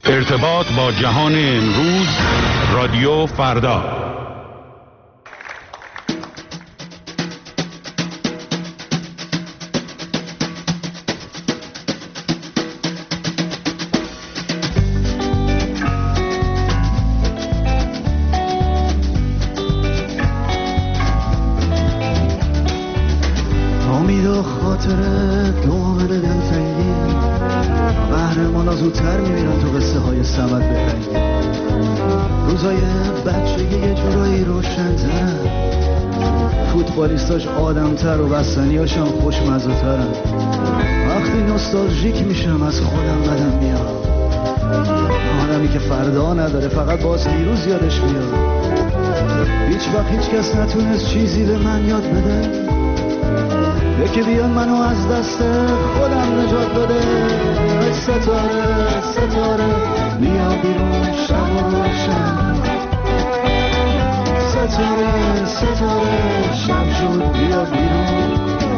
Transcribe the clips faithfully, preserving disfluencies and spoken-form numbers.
ارتباط با جهان امروز، رادیو فردا. امید و خاطره دامن دلتنگی، قهرمان ها زودتر میمیرن تو قصه های سمت بهرنگی. روزای بچگی یه جورایی روشن‌ترن، فوتبالیستاش آدم‌تر و بستنیاشم خوشمزه‌ترن. وقتی نوستالژیک میشم از خودم بدم میاد، آدمی که فردا نداره فقط باز دیروز یادش میاد. هیچ وقت هیچ کس نتونست چیزی به من یاد بده، یکی بیان منو از دست خودم نجات بده. ستاره ستاره بیا بیرون شب و روشن، ستاره ستاره شب شد بیا بیرون.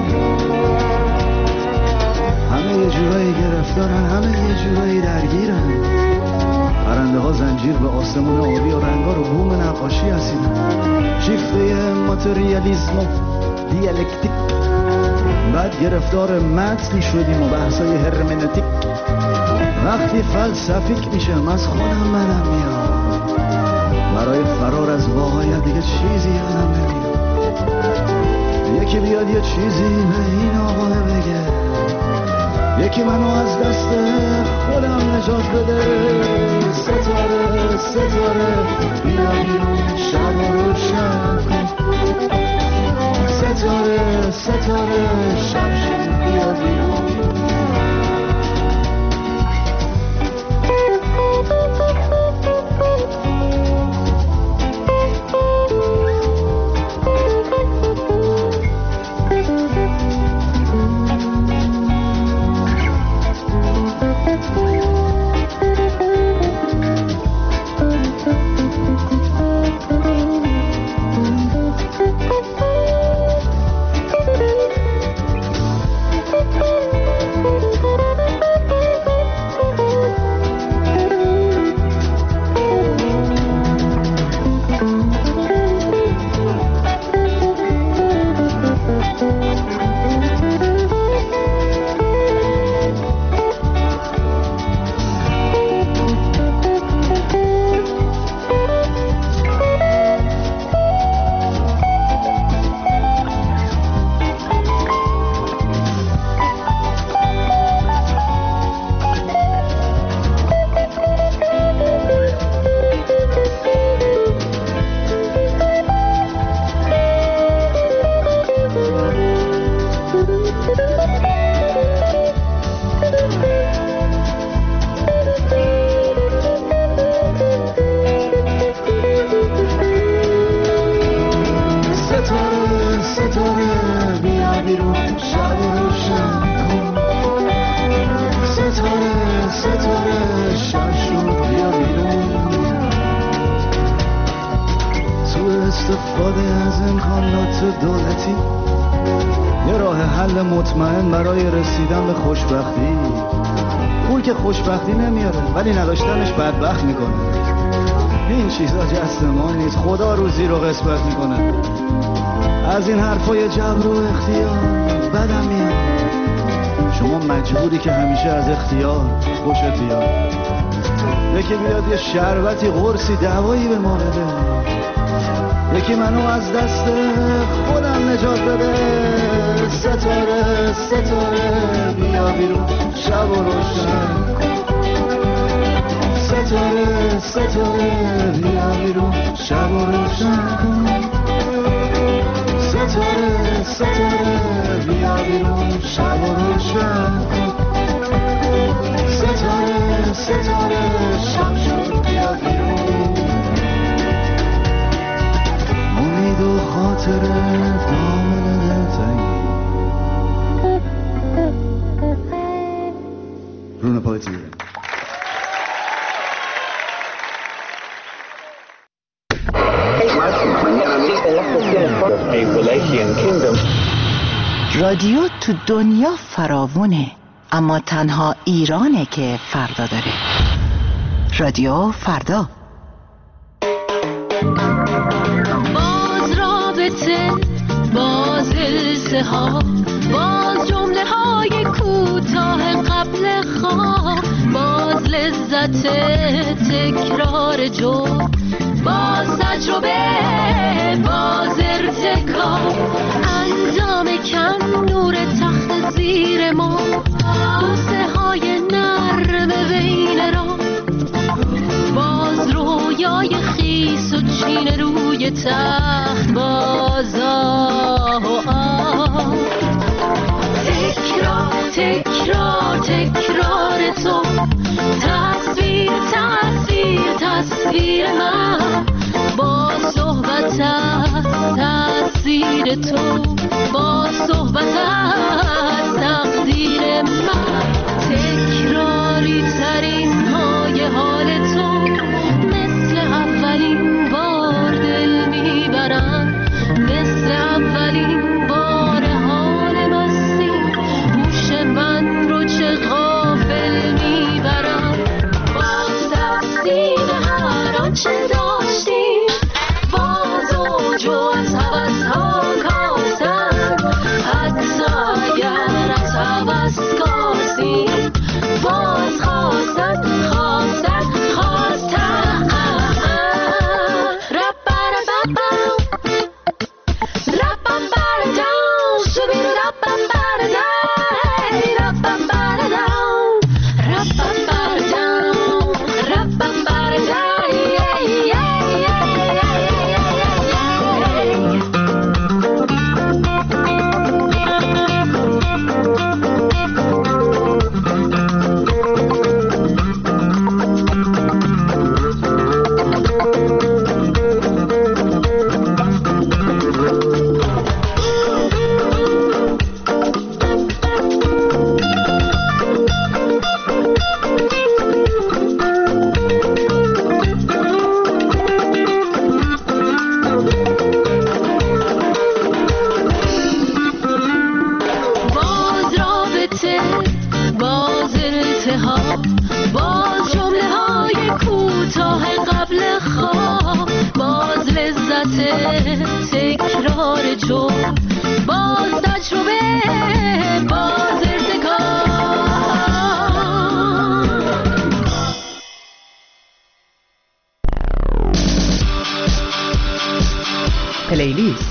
همه یه جورایی گرفتارن، همه یه جورایی درگیرن. پرنده ها زنجیر به آسمون آبی و رنگا رو بوم نقاشی هستیدن. شیفته ماتریالیسم و دیالکتیک، بعد گرفتار متنی شدیم و بحثای هرمنوتیک. وقتی فلسفیک میشم از خودم منم میاد، برای فرار از واقعیت دیگه چیزی یادم نمیاد. یکی بیاد یه چیزی به این آقا بگه، یکی منو از دست خودم نجات بده. ستاره ستاره بیا بیرون شب و روشن کن، ستاره ستاره شب شد بیا بیرون. استفاده از امکانات دولتی یه راه حل مطمئن برای رسیدن به خوشبختی. پول که خوشبختی نمیاره ولی نداشتنش بدبخت میکنه. این چیزا جست ما نیست، خدا روزی رو قسمت میکنه. از این حرفای جبر و اختیار بدم میاد. شما مجبوری که همیشه از اختیار خوشت بیاد. یکی بیاد یه شربتی قرصی دوایی به ما بده، یکی منو از دست خودم نجات بده. ستاره ستاره بیا بیرون شب و روشن کن، ستاره ستاره بیا بیرون شب و روشن کن، ستاره ستاره بیا بیرون شب و روشن کن، ستاره ستاره شب شد بیا بیرون. امید و خاطره دامن دلتنگی. رونه پایتی بیرون. رادیو تو دنیا فراوونه، اما تنها ایرانه که فردا داره. رادیو فردا. باز رابطه، باز التهاب، باز جمله های کوتاه قبل خواب، باز لذت تکرار جو، باز تجربه، باز ارتکاب، انجام کم، نور تخت زیر ما، بوسه های نرم بین را، باز رویای خیس و چین روی تخت، باز آه و آه، تکرار تکرار تکرار تو، تصویر تصویر تصویر من، با صحبت از تأثیر تو، با صحبت از تقدیر من، تکراری ترین های حال تو، مثل اولین بار دل میبرم، مثل اولین بار حال مستی، گوش من رو چه غافل میبرم، باز تقسیم هر آنچه داشتیم، باز اوج و از حوض ها کاسم، حتی اگر از حوض کاسیم، باز خواستن خواستن خواستن، رپرپپم رپپردم شبیرو رپپردم رپپردم رپپردم رپپردم. تکرار جو، باز تجربه، باز ارتکاب. پلیلیست.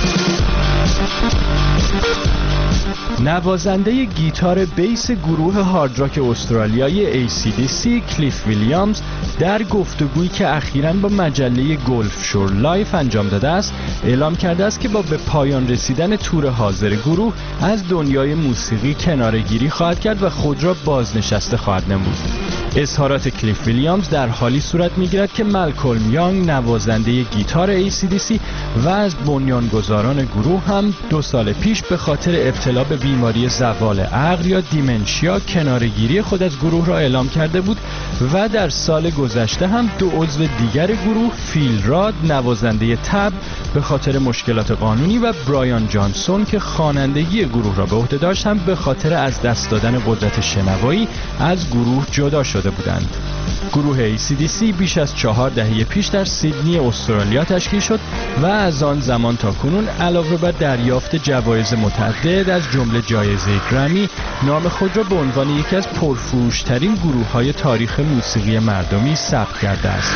نوازنده گیتار بیس گروه هارد راک استرالیایی ای سی دی سی کلیف ویلیامز در گفتگویی که اخیراً با مجله گلف شور لایف انجام داده است اعلام کرده است که با به پایان رسیدن تور حاضر گروه از دنیای موسیقی کناره‌گیری خواهد کرد و خود را بازنشسته خواهد نمود. اظهارات کلیف ویلیامز در حالی صورت می‌گیرد که مالکولم یانگ نوازنده گیتار ای سی دی سی و از بنیانگذاران گروه هم دو سال پیش به خاطر ابتلا به بیماری زوال عقل یا دیمنشیا کناره‌گیری خود از گروه را اعلام کرده بود و در سال گذشته هم دو عضو دیگر گروه، فیل راد نوازنده تب به خاطر مشکلات قانونی و برایان جانسون که خوانندگی گروه را به عهده داشت هم به خاطر از دست دادن قدرت شنوایی از گروه جدا شده بودند. گروه ای سی دی سی بیش از چهار دهه پیش در سیدنی استرالیا تشکیل شد و از آن زمان تا کنون علاوه بر دریافت جوایز متعدد از جمله جایزه گرمی، نام خود را به عنوان یکی از پرفروش‌ترین گروه‌های تاریخ موسیقی مردمی ثبت کرده است.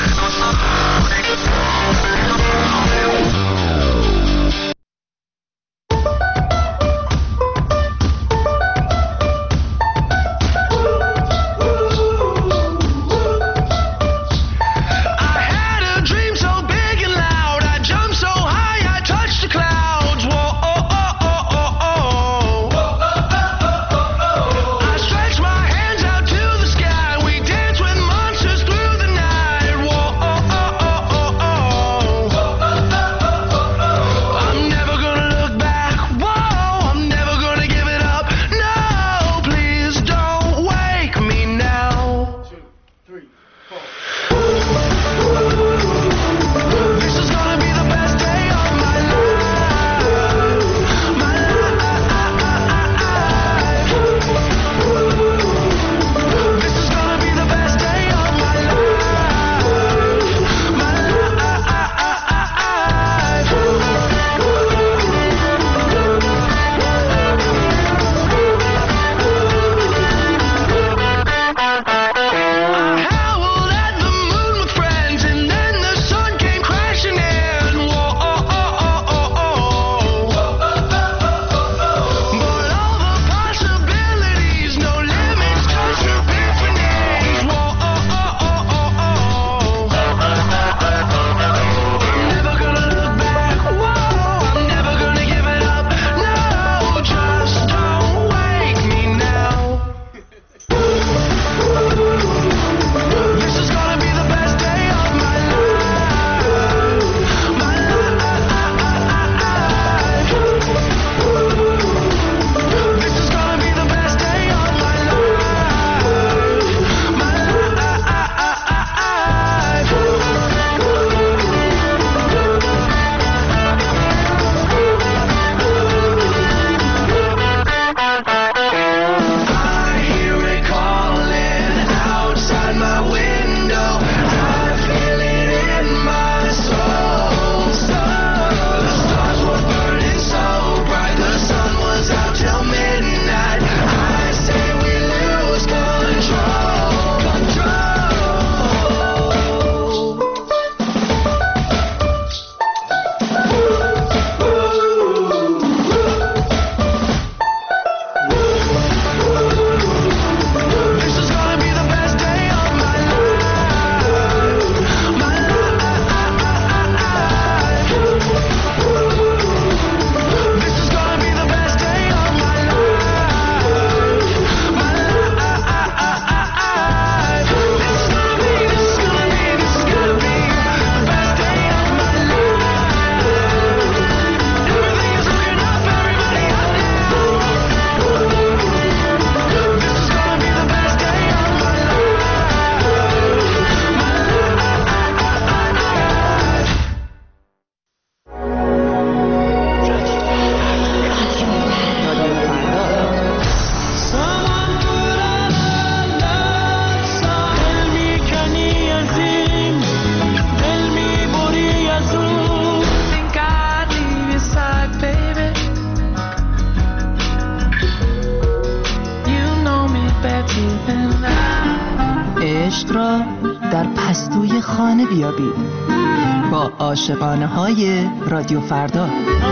عشق را در پستوی خانه بیابید با عاشقانه های رادیو فردا.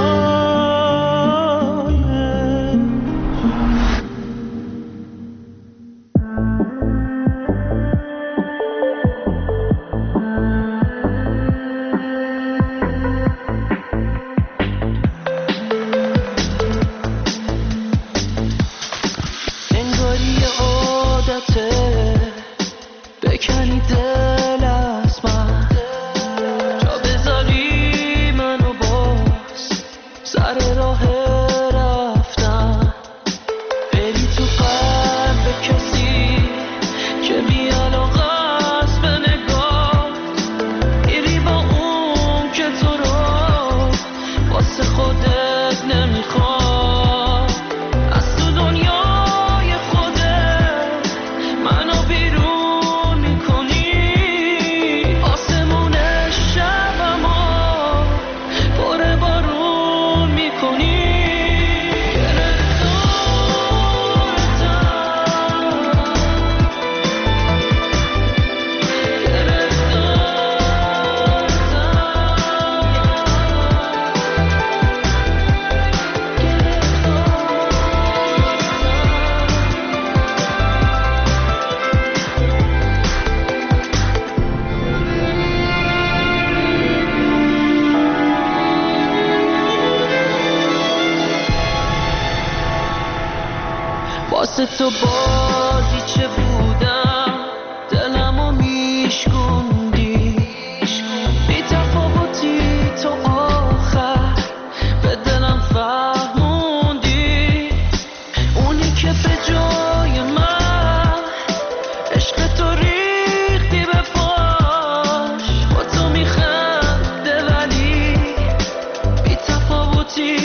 واسه تو بازی چه بودم دلمو میشکوندی بی تفاوتی تو آخر به دلم فهموندی اونی که به جای من عشق تو ریختی به پاش با تو میخنده ولی بی تفاوتی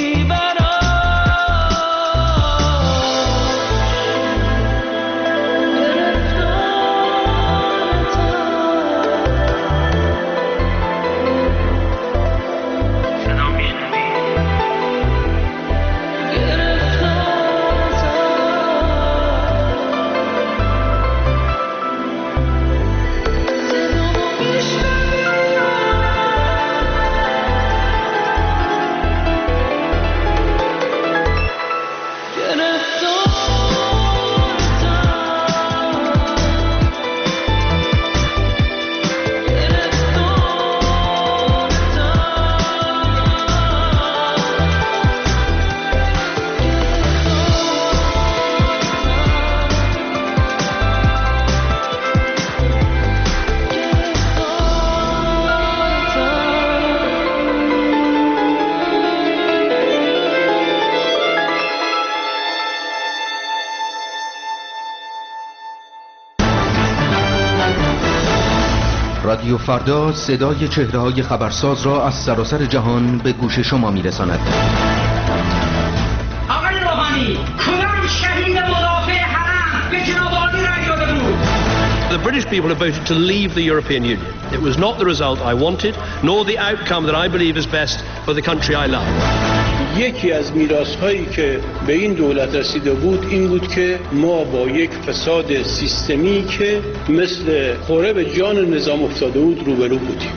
رادیو فردا صدای چهره‌های خبرساز را از سراسر جهان به گوش شما می‌رساند. آقای روحانی، کدام شهید مدافع حرم به جناب عالی رأی داده بود؟ The British people have voted to leave the European Union. It was not the result I wanted, nor the outcome that I believe is best for the country I love. یکی از میراث‌هایی که به این دولت رسیده بود این بود که ما با یک فساد سیستمی که مثل خوره به جان نظام افتاده بود روبرو بودیم.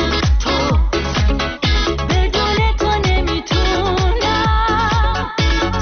بدون تو نمیتونم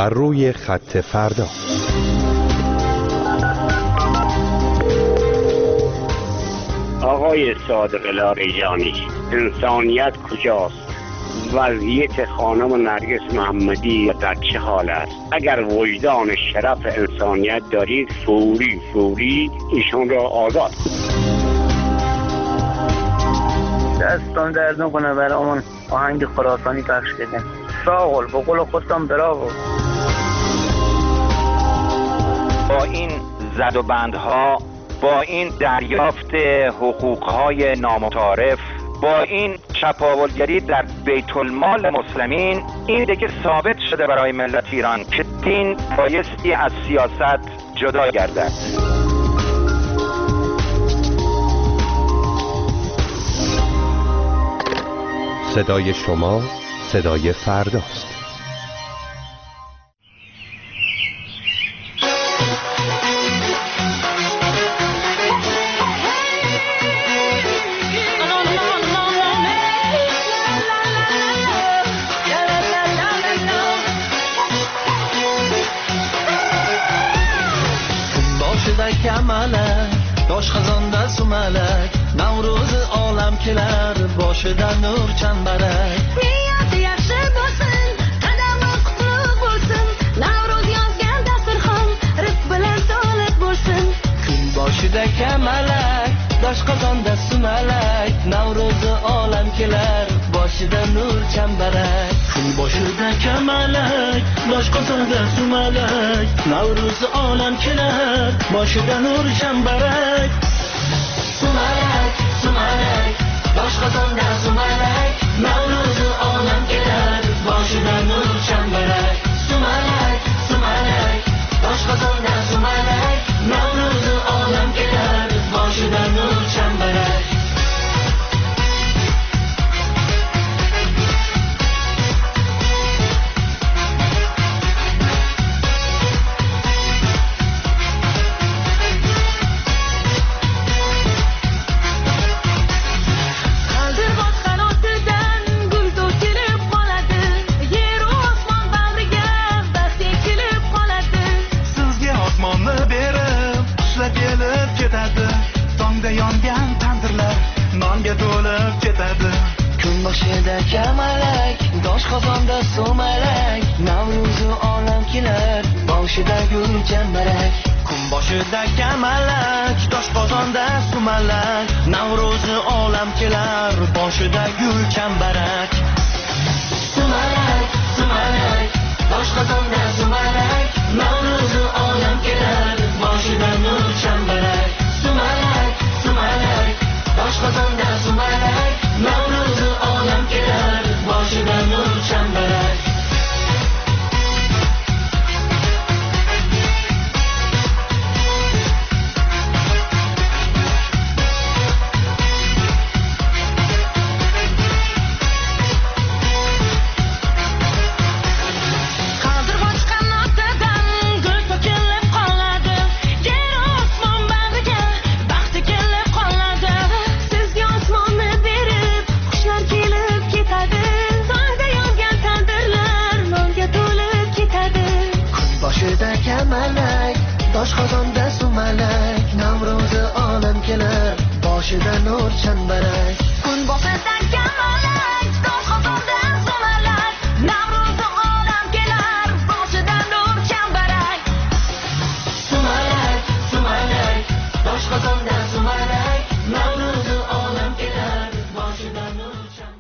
بر روی خط فردا. آقای صادق لاریجانی، انسانیت کجاست؟ وضعیت خانم نرگس محمدی در چه حال است؟ اگر وجدان شرف انسانیت دارید فوری فوری ایشون را آزاد کنید. دستان درد نکنه برامون آهنگ خراسانی پخش بدین. ساغل به قول خودتان براو. با این زد و بندها، با این دریافت حقوقهای نامتعارف، با این چپاولگری در بیت المال مسلمین، این دیگه ثابت شده برای ملت ایران که دین بایستی از سیاست جدا گردد. صدای شما صدای فرداست. داش خزان دست و ملک نوروز عالم کلر باشه در نور چنبرک نیت یخشه باسن قدم قطلق بولسن نوروز یازگن دسترخان رزق بلند سالت بولسن کن باشه دک ملک داش خزان دست و ملک نوروز عالم کلر باشه در نور چنبرک کن باشه دک ملک داش خزان دست و ملک نوروز عالم کلر باشه در نور چنبرک سومرک سومرک باش خزان در سومرک نوروز عالم کلر باشه در نور چنبرک سومرک سومرک باش خزان در سومرک نوروز عالم کلر باشه در نور چنبرک ملک داش خزان دست و ملک نوروز عالم کلر باشه در گل چنبرک کن باشه دک ملک داش خزان دست و ملک نوروز عالم کلر باشه در گل چنبرک سومرک سومرک داش خزان دست و ملک نوروز عالم کلر باشه در نور چنبرک سومرک سومرک داش خزان دست و ملک نوروز عالم کلر باشه در نور چنبرک داش خزان دست و ملک نوروز عالم کلر باشه در نور چنبرک کن باشه دک ملک داش خزان دست و ملک نوروز عالم کلر باشه در نور چنبرک سومرک سومرک داش خزان دست و ملک نوروز عالم کلر باشه در نور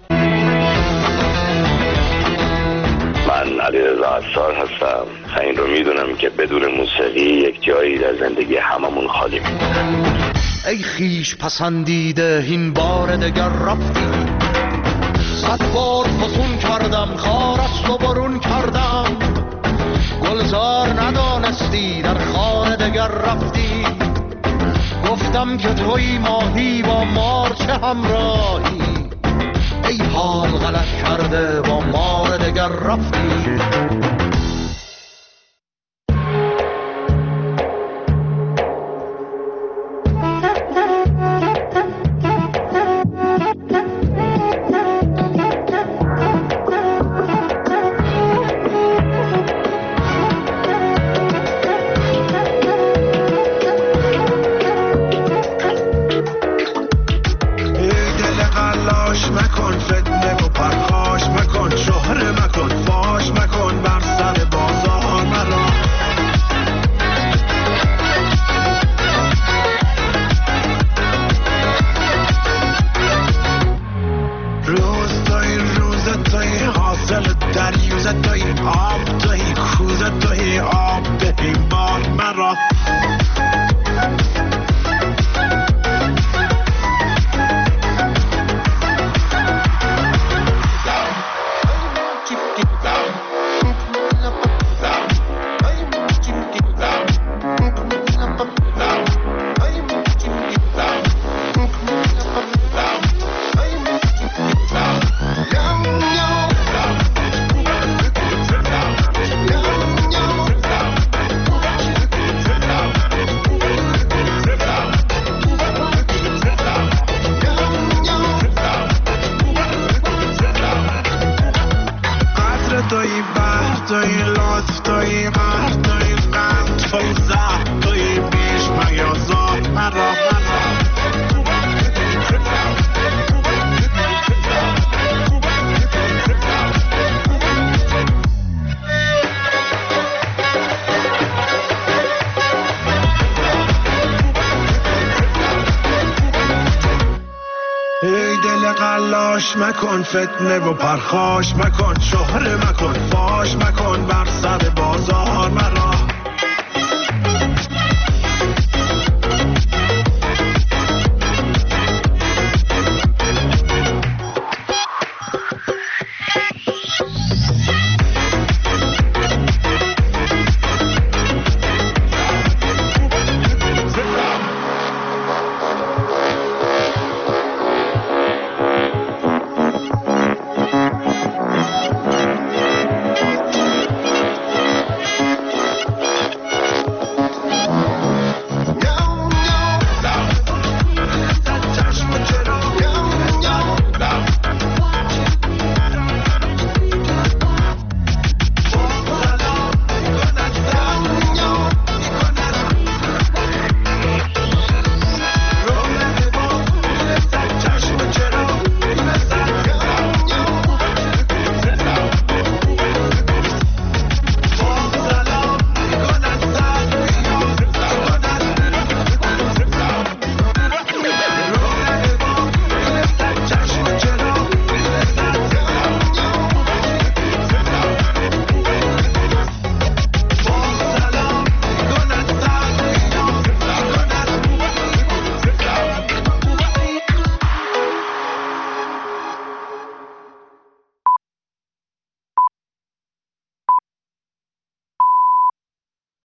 چنبرک. من علیرضا عصار هستم. این رو میدونم که بدون موسیقی یک جایی در زندگی هممون خالی میمونه. ای خیش پسندیده این بار دگر رفتی، صد بار فسون کردم خار است و برون کردم، گلزار ندانستی در خانه دگر رفتی، گفتم که توی ماهی با مار چه همراهی، ای حال غلط کرده با مار دگر رفتی. تلاش مکن، فتنه و پرخاش مکن، شهره مکن، فاش مکن، بر سر بازار مرا